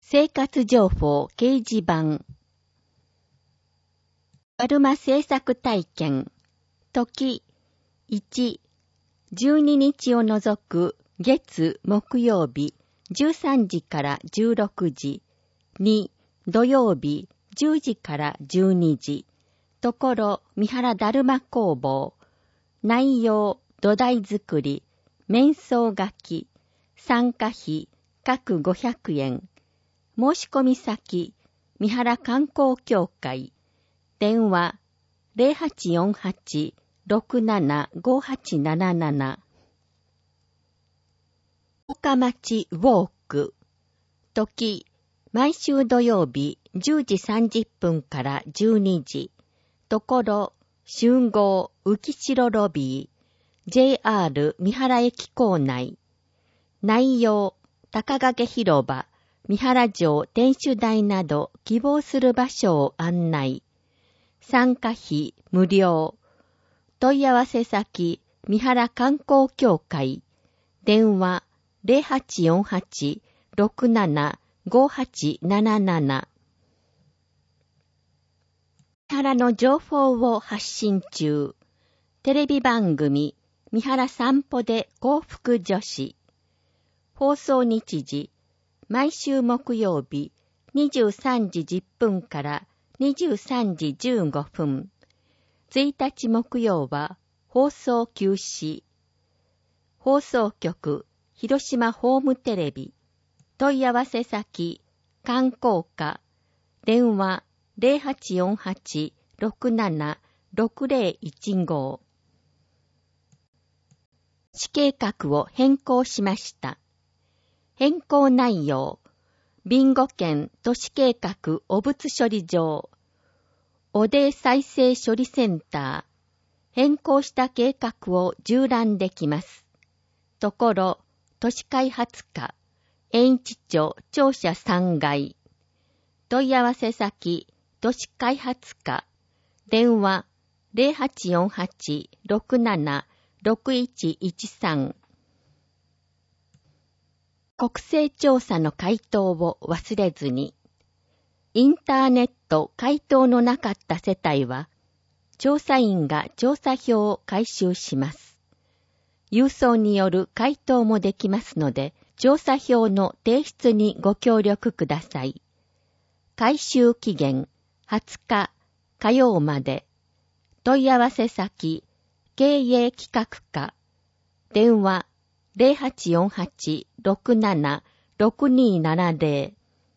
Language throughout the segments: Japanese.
生活情報掲示板。ワルマ制作体験。時1、12日を除く月木曜日13時から16時。2、土曜日10時から12時。ところ三原だるま工房。内容土台作り。面相書き。参加費各500円。申し込み先、三原観光協会。電話、0848-675877。岡町ウォーク。時、毎週土曜日10時30分から12時。ところ、集合浮城ロビー。JR 三原駅構内。内容、高掛広場。三原城天守台など希望する場所を案内。参加費無料。問い合わせ先三原観光協会。電話0848-675877。三原の情報を発信中。テレビ番組三原散歩で幸福女子。放送日時毎週木曜日23時10分から23時15分。1日木曜は放送休止。放送局広島ホームテレビ。問い合わせ先観光課。電話0848-676015。市計画を変更しました。変更内容、備後県都市計画汚物処理場、汚泥再生処理センター、変更した計画を縦覧できます。ところ、都市開発課、園一町庁舎3階、問い合わせ先、都市開発課、電話0848-676113。国勢調査の回答を忘れずに。インターネット回答のなかった世帯は、調査員が調査票を回収します。郵送による回答もできますので、調査票の提出にご協力ください。回収期限20日火曜まで。問い合わせ先、経営企画課。電話0848-676270。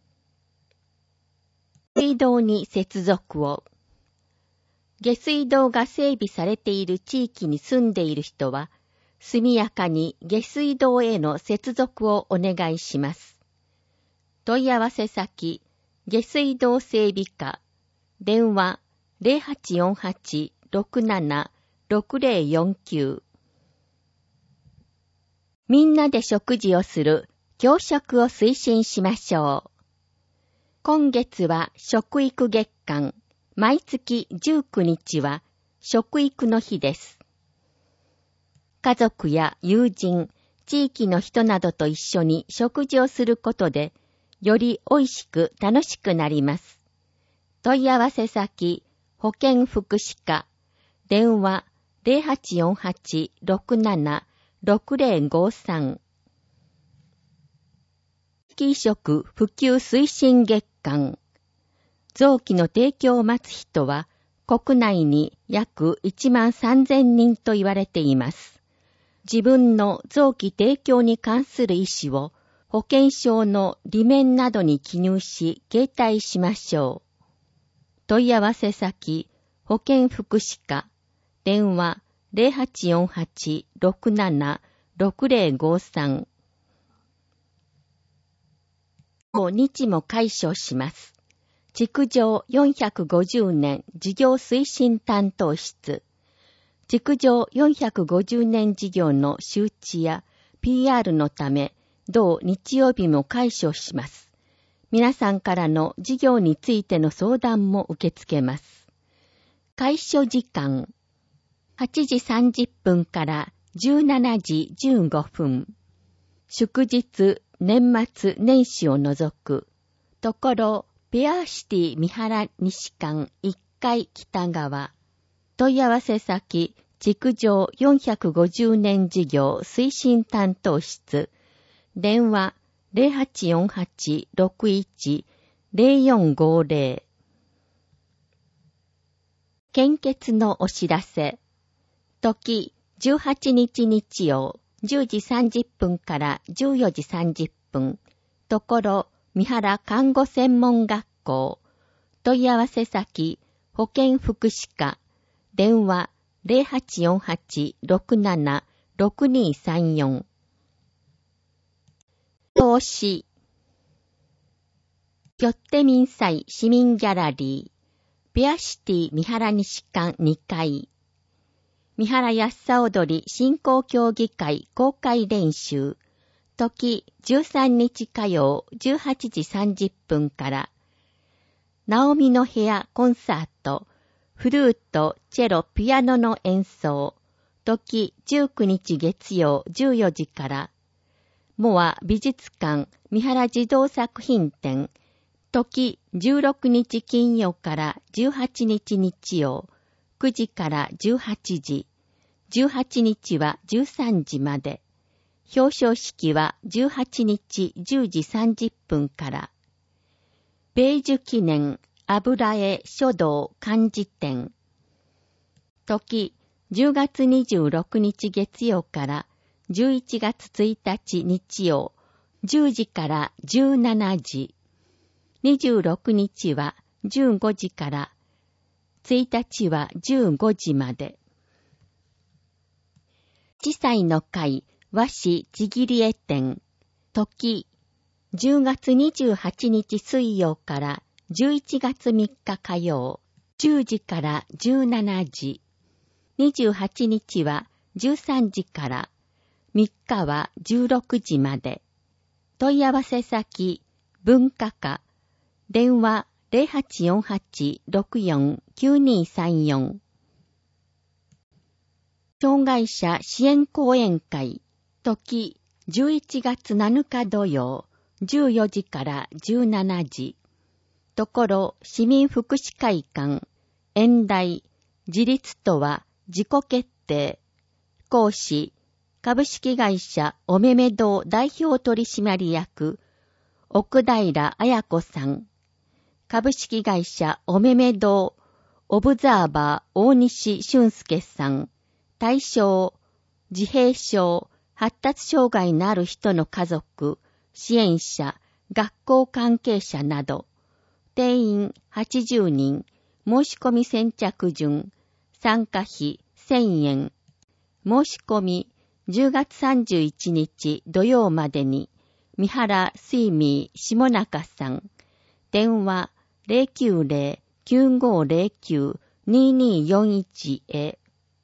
水道に接続を。下水道が整備されている地域に住んでいる人は、速やかに下水道への接続をお願いします。問い合わせ先、下水道整備課。電話0848-676049。みんなで食事をする教食を推進しましょう。今月は食育月間、毎月19日は食育の日です。家族や友人、地域の人などと一緒に食事をすることで、より美味しく楽しくなります。問い合わせ先、保健福祉課、電話0848-676053。非給食普及推進月間。臓器の提供を待つ人は国内に約13,000人と言われています。自分の臓器提供に関する意思を保険証の裏面などに記入し携帯しましょう。問い合わせ先、保健福祉課、電話0848-676053。日も解消します。築城450年事業推進担当室。築城450年事業の周知や PR のため、同日曜日も解消します。皆さんからの事業についての相談も受け付けます。開所時間、8時30分から17時15分。祝日、年末年始を除く。 ところ、ピアシティ三原西館1階北側。問い合わせ先、築城450年事業推進担当室。電話 0848-61-0450。献血のお知らせ。時、18日日曜、10時30分から14時30分。ところ、三原看護専門学校。問い合わせ先、保健福祉課。電話 0848-67-6234。投資。よって民祭市民ギャラリー。ピアシティ三原西館2階。三原安さ踊り振興協議会公開練習。時13日火曜18時30分から。ナオミの部屋コンサート。フルート、チェロ、ピアノの演奏。時19日月曜14時から。モア美術館三原児童作品展。時16日金曜から18日日曜。9時から18時。18日は13時まで。表彰式は18日10時30分から。米寿記念油絵書道漢字展。時10月26日月曜から11月1日日曜10時から17時。26日は15時から1日は15時まで。地祭の会和紙ちぎり絵展。時10月28日水曜から11月3日火曜、10時から17時。28日は13時から、3日は16時まで。問い合わせ先、文化課。電話0848-64-9234。障害者支援講演会。時11月7日土曜、14時から17時。ところ、市民福祉会館。演題、自立とは自己決定。講師、株式会社おめめ堂代表取締役、奥平彩子さん。株式会社おめめ堂オブザーバー大西俊介さん。対象、自閉症、発達障害のある人の家族、支援者、学校関係者など。定員80人、申し込み先着順、参加費1000円。申し込み10月31日土曜までに、三原水美下中さん。電話090-9509-2241 へ。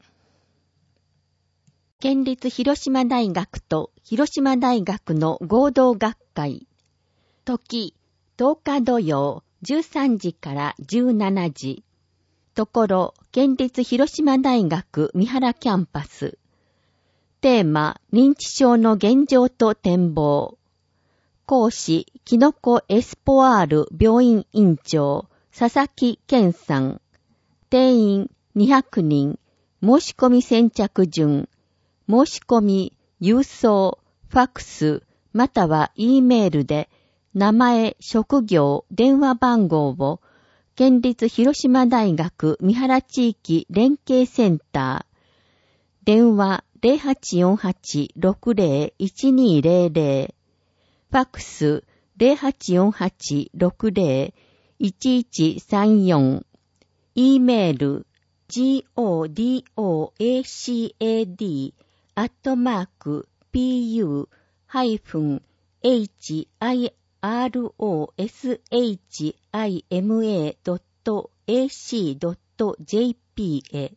県立広島大学と広島大学の合同学会。時10日土曜13時から17時。ところ、県立広島大学三原キャンパス。テーマ、認知症の現状と展望。講師、キノコエスポワール病院院長、佐々木健さん。定員200人、申し込み先着順。申し込み、郵送、ファックス、または E メールで、名前、職業、電話番号を、県立広島大学三原地域連携センター。電話0848-60-1200。ファックス0848-60-1134。E メール godoaishima.ac.jp へ。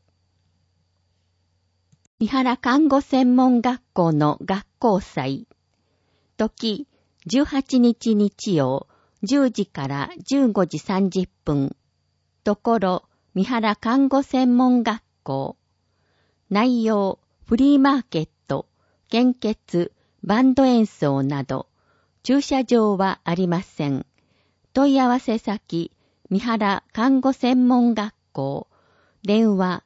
三原看護専門学校の学校祭。時18日日曜10時から15時30分。ところ、三原看護専門学校。内容、フリーマーケット、献血、バンド演奏など、駐車場はありません。 問い合わせ先、三原看護専門学校、電話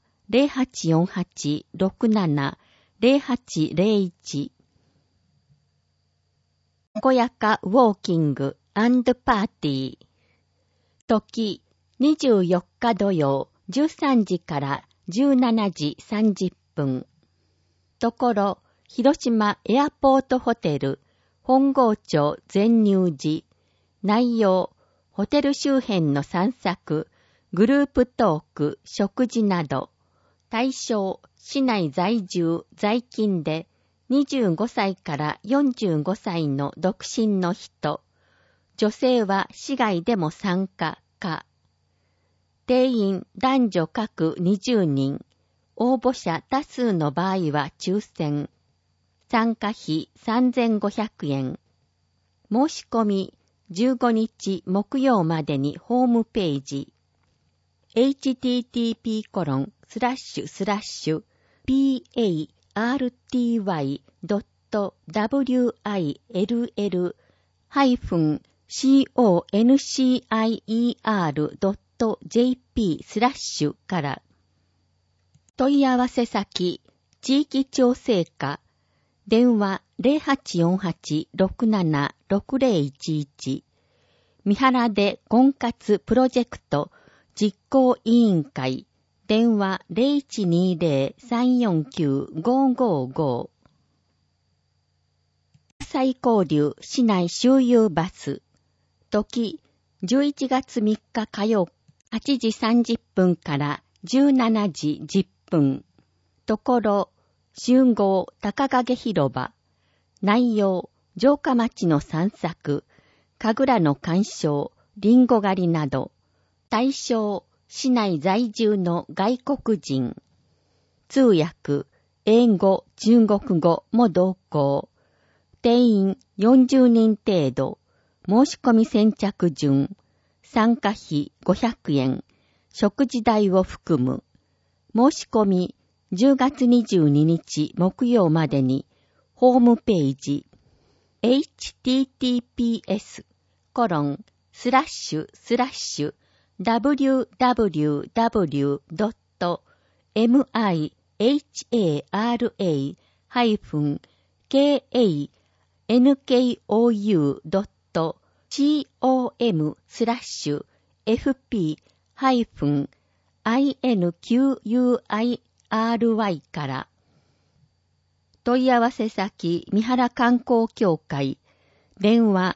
0848-67-0801。こやかウォーキング&パーティー。時、24日土曜、13時から17時30分。ところ、広島エアポートホテル、本郷町全入寺。内容、ホテル周辺の散策、グループトーク、食事など。対象、市内在住、在勤で、25歳から45歳の独身の人。女性は市外でも参加か。定員男女各20人。応募者多数の場合は抽選。参加費3500円。申し込み15日木曜までにホームページ。party.will.consier.jp/ から。問い合わせ先、地域調整課、電話0848-67-6011。三原で婚活プロジェクト実行委員会、電話0120-349-555。国際交流市内周遊バス。時、11月3日火曜、8時30分から17時10分。ところ、集合高影広場。内容、城下町の散策、神楽の鑑賞、リンゴ狩りなど。対象、市内在住の外国人。通訳、英語、中国語も同行。定員40人程度。申し込み先着順。参加費500円。食事代を含む。申し込み10月22日木曜までに、ホームページ、www.mihara-inqui.com/fp-inquiry から。問い合わせ先、三原観光協会、電話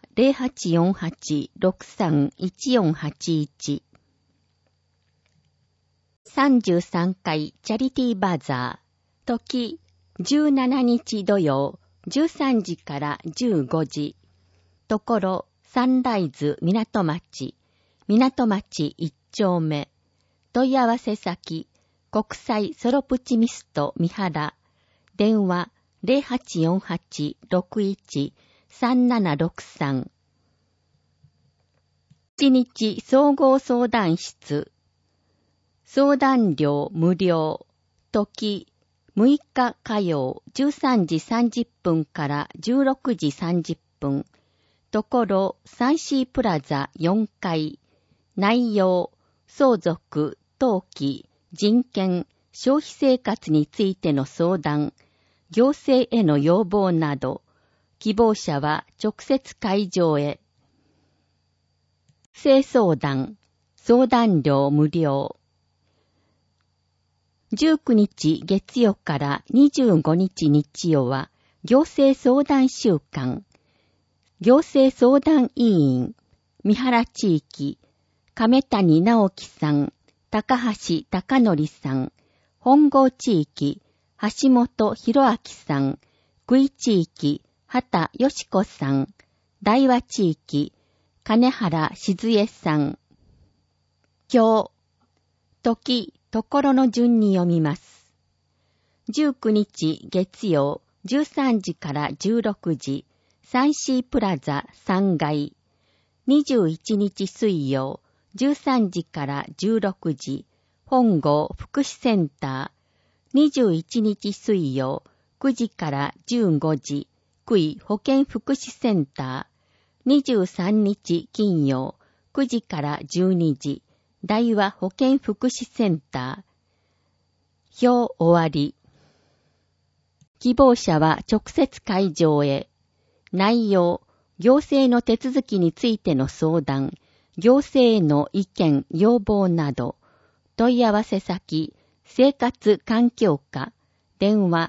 0848-631481。33回チャリティーバザー。時、17日土曜、13時から15時。ところ、サンライズ港町、港町1丁目。問い合わせ先、国際ソロプチミスト三原。電話0848-61-3763。1日総合相談室。相談料無料。時、6日火曜13時30分から16時30分。ところ、サンシープラザ4階。内容、相続、登記、人権、消費生活についての相談、行政への要望など、希望者は直接会場へ。性相談、相談料無料。19日月曜から25日日曜は、行政相談週間。行政相談委員、三原地域、亀谷直樹さん、高橋貴則さん、本郷地域、橋本博明さん、久井地域、畑よし子さん、大和地域、金原静江さん。今日、時、ところの順に読みます。19日月曜、13時から16時、サンシープラザ3階。21日水曜、13時から16時、本郷福祉センター。21日水曜、9時から15時、久井保健福祉センター。23日金曜、 6時から12時、大和保健福祉センター。表終わり。希望者は直接会場へ。内容、行政の手続きについての相談、行政への意見、要望など、問い合わせ先、生活環境課、電話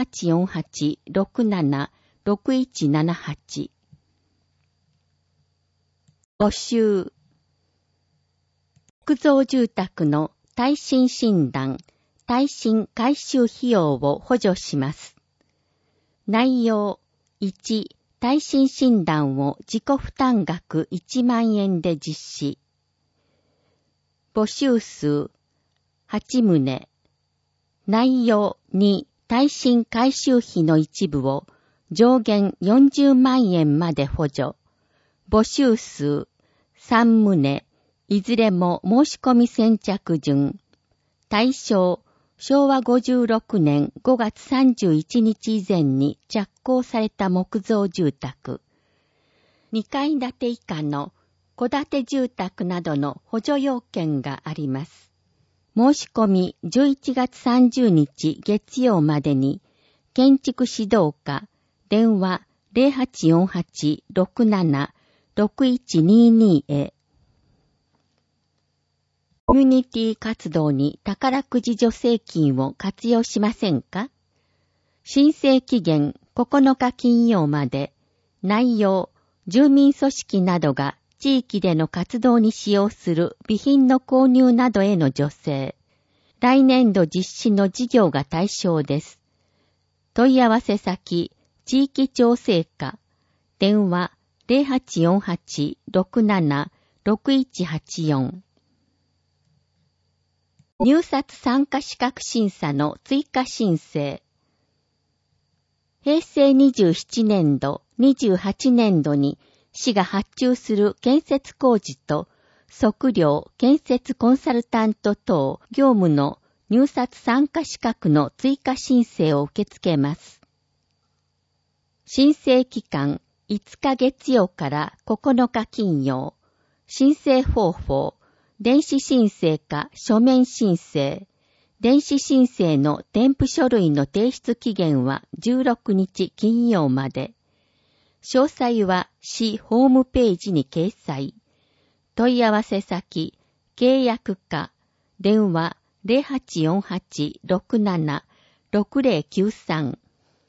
0848-67-6178。募集。木造住宅の耐震診断、耐震改修費用を補助します。内容、1、耐震診断を自己負担額1万円で実施。募集数、8棟。内容2、耐震改修費の一部を上限40万円まで補助。募集数、3棟。いずれも申し込み先着順。対象、昭和56年5月31日以前に着工された木造住宅。2階建て以下の戸建て住宅などの補助要件があります。申し込み11月30日月曜までに、建築指導課、電話 0848-67-6122 へ。コミュニティ活動に宝くじ助成金を活用しませんか？申請期限9日金曜まで。内容、住民組織などが地域での活動に使用する備品の購入などへの助成。来年度実施の事業が対象です。問い合わせ先、地域調整課。電話0848-67-6184。入札参加資格審査の追加申請。平成27年度、28年度に市が発注する建設工事と測量建設コンサルタント等業務の入札参加資格の追加申請を受け付けます。申請期間5日月曜から9日金曜。申請方法。電子申請か書面申請。電子申請の添付書類の提出期限は16日金曜まで。詳細は市ホームページに掲載。問い合わせ先、契約課、電話0848-67-6093。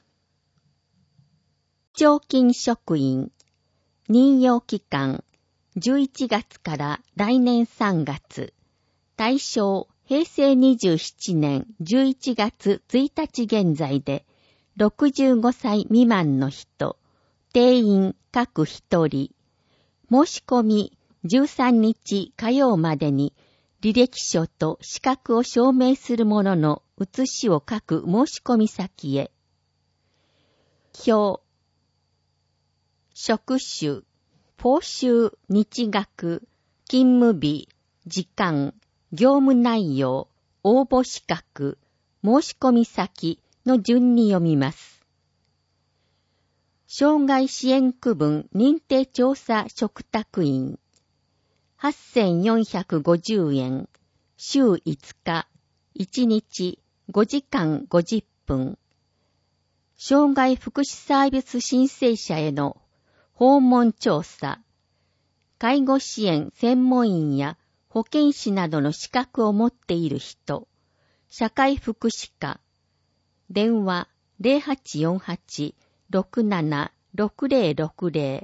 常勤職員、任用期間、11月から来年3月。対象、平成27年11月1日現在で、65歳未満の人、定員各一人。申し込み13日火曜までに、履歴書と資格を証明するものの写しを書く申し込み先へ。表。職種。報酬、日額、勤務日、時間、業務内容、応募資格、申し込み先の順に読みます。障害支援区分認定調査嘱託員、8450円、週5日、1日5時間50分。障害福祉サービス申請者への訪問調査、介護支援専門員や保健師などの資格を持っている人、社会福祉課、電話0848-67-6060。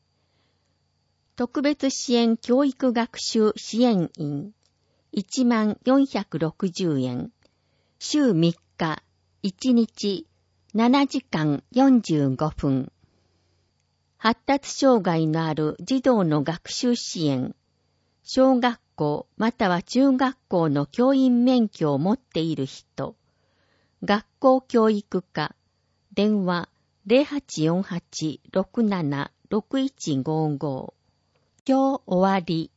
特別支援教育学習支援員、1460円、週3日、1日7時間45分。発達障害のある児童の学習支援、小学校または中学校の教員免許を持っている人、学校教育課、電話0848-67-6155。今日終わり。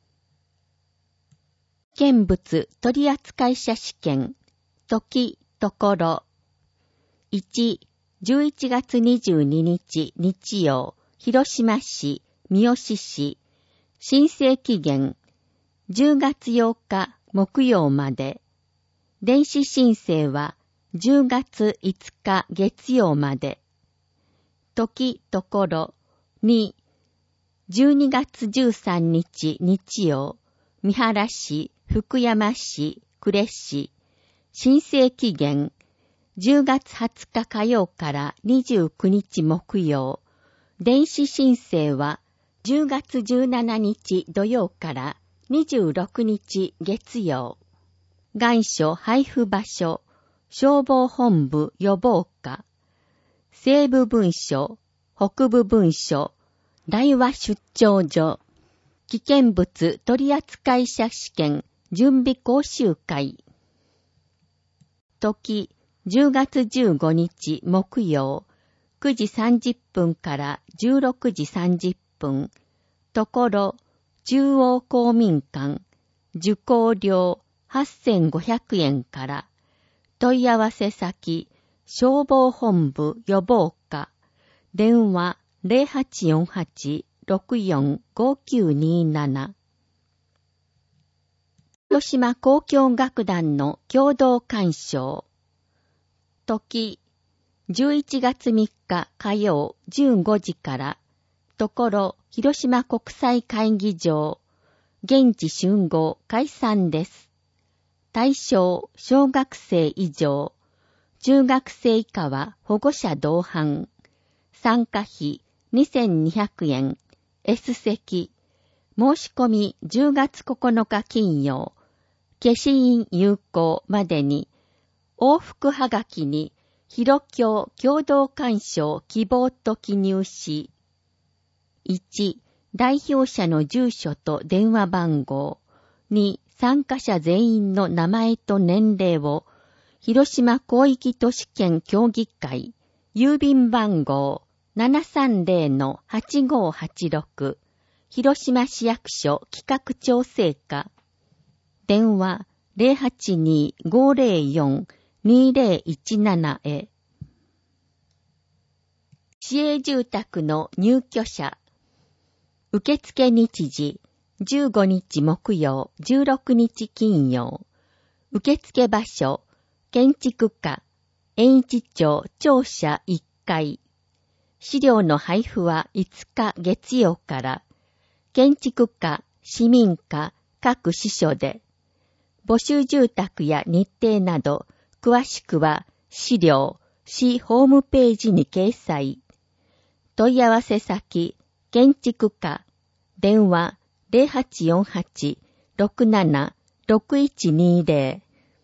見物取扱者試験、時、ところ。1、11月22日日曜、広島市、三次市、 申請期限10月8日木曜まで。電子申請は10月5日月曜まで。時ところ2、12月13日日曜、三原市、福山市、呉市。申請期限10月20日火曜から29日木曜。電子申請は10月17日土曜から26日月曜。願書配布場所、消防本部予防課。西部分署、北部分署、大和出張所。危険物取扱者試験準備講習会。時、10月15日木曜、9時30分から16時30分。ところ、中央公民館、受講料8500円から。問い合わせ先、消防本部予防課。電話0848-645927。広島交響楽団の共同鑑賞。時、11月3日火曜15時から。ところ、広島国際会議場。現地集合解散です。対象、小学生以上。中学生以下は保護者同伴。参加費2200円。S 席。申し込み10月9日金曜。消印有効までに。往復はがきに、広協共同鑑賞希望と記入し。1、代表者の住所と電話番号。2、参加者全員の名前と年齢を、広島広域都市圏協議会、郵便番号 730-8586、広島市役所企画調整課。電話082-504-2017 へ。市営住宅の入居者。受付日時、15日木曜、16日金曜。受付場所、建築課、園一町庁舎1階。資料の配布は5日月曜から。建築課、市民課、各支所で。募集住宅や日程など、詳しくは資料、市ホームページに掲載。問い合わせ先、建築課、電話0848-67-6120。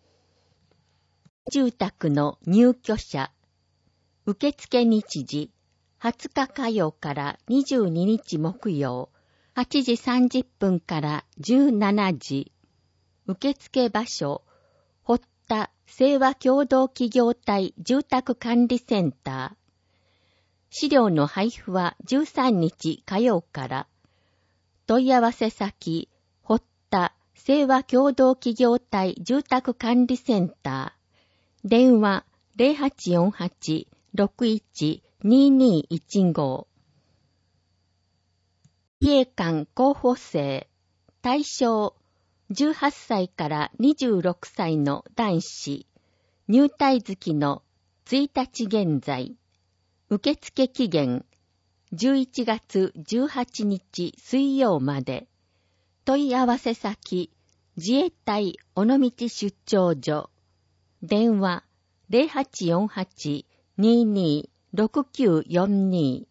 住宅の入居者。受付日時、20日火曜から22日木曜、8時30分から17時。受付場所、堀田清和共同企業体住宅管理センター。資料の配布は13日火曜から。問い合わせ先、堀田清和共同企業体住宅管理センター。電話0848-61-2215。自衛官候補生。対象、18歳から26歳の男子。入隊月の1日現在。受付期限、11月18日水曜まで。問い合わせ先、自衛隊尾道出張所。電話 0848-22-6942。